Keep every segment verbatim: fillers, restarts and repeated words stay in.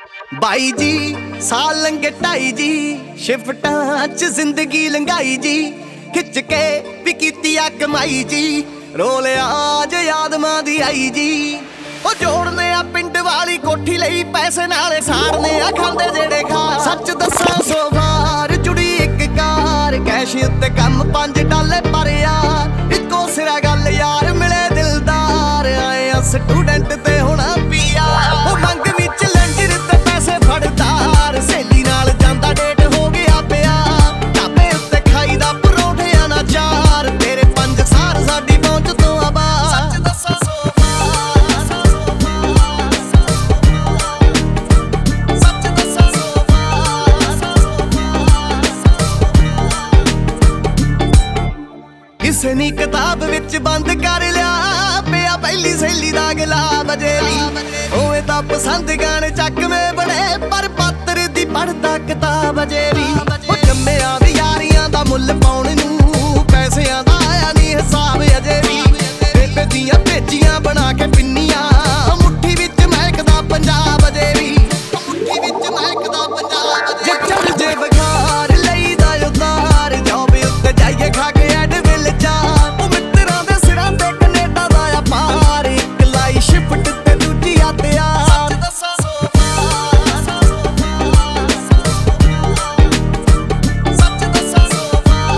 ਬਾਈ ਜੀ ਸਾਲ ਲੰਘੇ ਢਾਈ ਜੀ, ਸ਼ਿਫਟਾਂ ਚ ਜ਼ਿੰਦਗੀ ਲੰਘਾਈ ਜੀ, ਖਿੱਚ ਕੇ ਵੀ ਕੀਤੀ ਆ ਕਮਾਈ ਜੀ, ਰੋਲਿਆ ਜ ਯਾਦ ਮਾਂ ਦੀ ਆਈ ਜੀ। ਉਹ ਜੋੜਨੇ ਆ ਪਿੰਡ ਵਾਲੀ ਕੋਠੀ ਲਈ ਪੈਸੇ ਨਾਲੇ ਸਾੜਨੇ ਆ ਖਾਂਦੇ ਜਿਹੜੇ ਖਾ। ਸੱਚ ਦੱਸਾਂ ਸੋ ਵਾਰ ਜੁੜੀ ਇੱਕ ਕਾਰ, ਕੈਸ਼ ਉੱਤੇ ਕੰਮ ਪੰਜ ਡਾਲੇ ਪਰ ਯਾਰ ਇੱਕੋ ਸਿਰਾ ਗੱਲ ਯਾਰ ਮਿਲੇ ਦਿਲਦਾਰ। ਆਏ ਆ ਸਟੂਡੈਂਟ ਤੇ ਹੋਣਾ ਪੀਆ, ਉਹ ਮੰਗ ਵਿੱਚ ਲੈਂਜਰ ਤੇ ਪੈਸੇ ਫੜਦਾਰ। ਸਹੇਲੀ ਨਾਲ ਜਾਂਦਾ ਡੇਟ ਹੋ ਗਿਆ ਪਿਆ, ਢਾਬੇ ਉੱਤੇ ਖਾਈਦਾ ਪਰੌਂਠਿਆਂ ਨਾਲ ਚਾਰ। ਤੇਰੇ ਪੰਜ ਸਾਰ ਸਾਡੀ ਪਹੁੰਚ ਤੋਂ ਆਬਾਦ। ਸੱਚ ਦੱਸਾਂ ਸੋ ਕਿਸੇ ਨੀ ਕਿਤਾਬ ਵਿੱਚ ਬੰਦ ਕਰ ਲਿਆ ਪਿਆ ਪਹਿਲੀ ਸਹੇਲੀ ਦਾ ਗੁਲਾਬ। ਅਜੇ ਵੀ ਹੋਵੇ ਤਾਂ ਪਸੰਦ ਗਾਣੇ ਚੱਕਵੇਂ ਬੜੇ, ਪਰ ਪਾਤਰ ਦੀ ਪੜ੍ਹਦਾ ਕਿਤਾਬ ਅਜੇ ਵੀ। ਉਹ ਜੰਮਿਆਂ ਦੀ ਯਾਰੀਆਂ ਦਾ ਮੁੱਲ ਪਾਉਣ ਨੂੰ ਪੈਸਿਆਂ ਦਾ ਆਇਆ ਨੀ ਹਿਸਾਬ ਅਜੇ ਵੀ। ਬੇਬੇ ਦੀਆਂ ਭੇਜੀਆਂ ਬਣਾ ਕੇ ਪਿੰਨੀਆਂ, ਮੁੱਠੀ ਵਿੱਚ ਮਹਿਕਦਾ ਪੰਜਾਬ ਅਜੇ ਵੀ। ਮੁੱਠੀ ਵਿੱਚ ਮਹਿਕਦਾ ਪੰਜਾਬ ਜੇ ਚੜ ਜੇ ਬਖਾਰ ਲਈਦਾ ਉਤਾਰ। ਜੋਬ ਉੱਤੇ ਜਾਈਏ ਖਾ ਕੇ ਐਡਵਿਲ ਜਾ, ਉਹ ਮਿੱਤਰਾਂ ਦੇ ਸਿਰਾਂ ਤੇ ਕੈਨੇਡਾ ਦਾ ਆ ਪਾਰ। ਇੱਕ ਲਾਈ ਸ਼ਿਫਟ ਤੇ ਦੂਜੀ ਆ ਤਿਆਰ। ਸੱਚ ਦੱਸਾਂ ਸੋ ਸੱਚ ਦੱਸਾਂ ਸੋ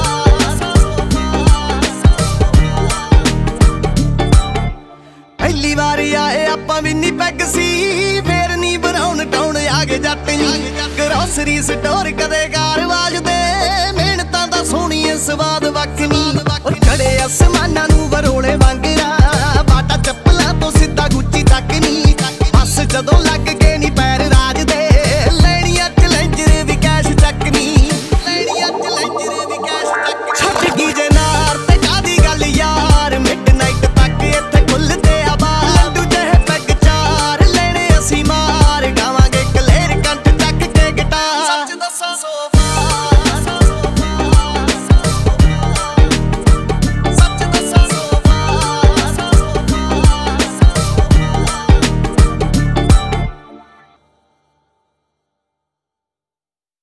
ਪਹਿਲੀ ਵਾਰੀ ਆਏ ਆਪਾਂ ਵੀ ਨੀ ਪੈਗ ਸੀ, ਫੇਰ ਨੀ ਬਣਾਉਣ ਟਾਉਣ ਆ ਗਏ ਜੱਟ ਨੀ। ਗਰੋਸਰੀ ਸਟੋਰ ਕਦੇ ਕਾਰ ਵਾਜਦੇ, ਮਿਹਨਤਾਂ ਦਾ ਸੋਹਣੀਏ ਸਵਾਦ ਵੱਖ ਨੀ। ਉਹ ਚੜੇ ਅਸਮਾਨਾਂ ਨੂੰ ਵਰੋਲੇ ਵਾਂਗਰਾ, ਬਾਟਾ ਚੱਪਲਾਂ ਤੋਂ ਸਿੱਧਾ ਗੁੱਚੀ ਤੱਕ ਨੀ। ਬਸ ਜਦੋਂ ਲੱਗ